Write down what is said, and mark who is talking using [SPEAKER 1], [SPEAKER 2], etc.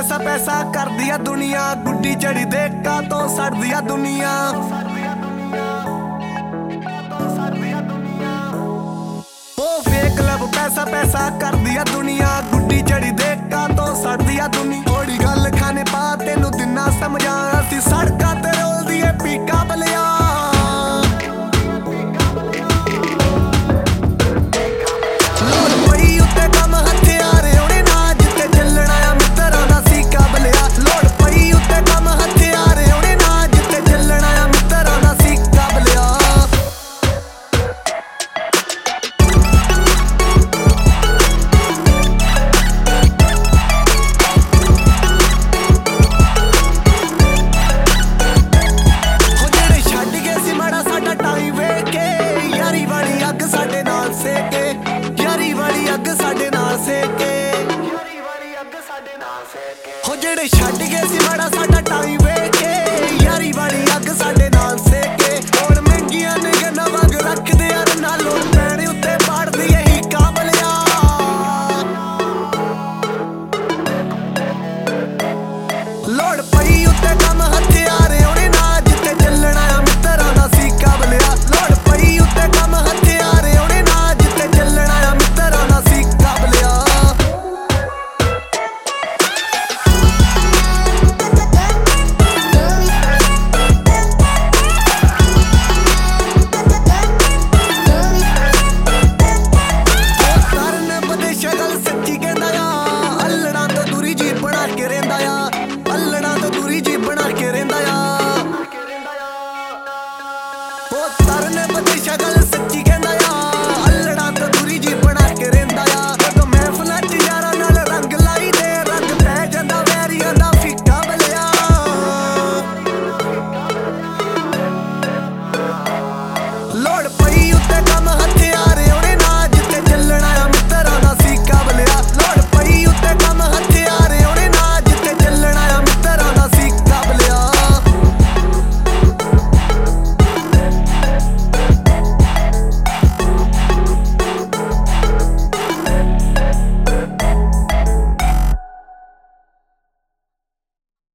[SPEAKER 1] पैसा पैसा कर दिया दुनिया, गुड्डी चढ़ी देखा तो सड़ दिया दुनिया। ओ फेक लब पैसा पैसा कर दिया दुनिया, गुड्डी चढ़ी देखा तो सड़ दिया दुनिया। थोड़ी गल खाने पा तेनू दिना समझा, असी सड़कां ते रोल दिए पीका बलिया। हो जेड़े छड्ड गए सी बड़ा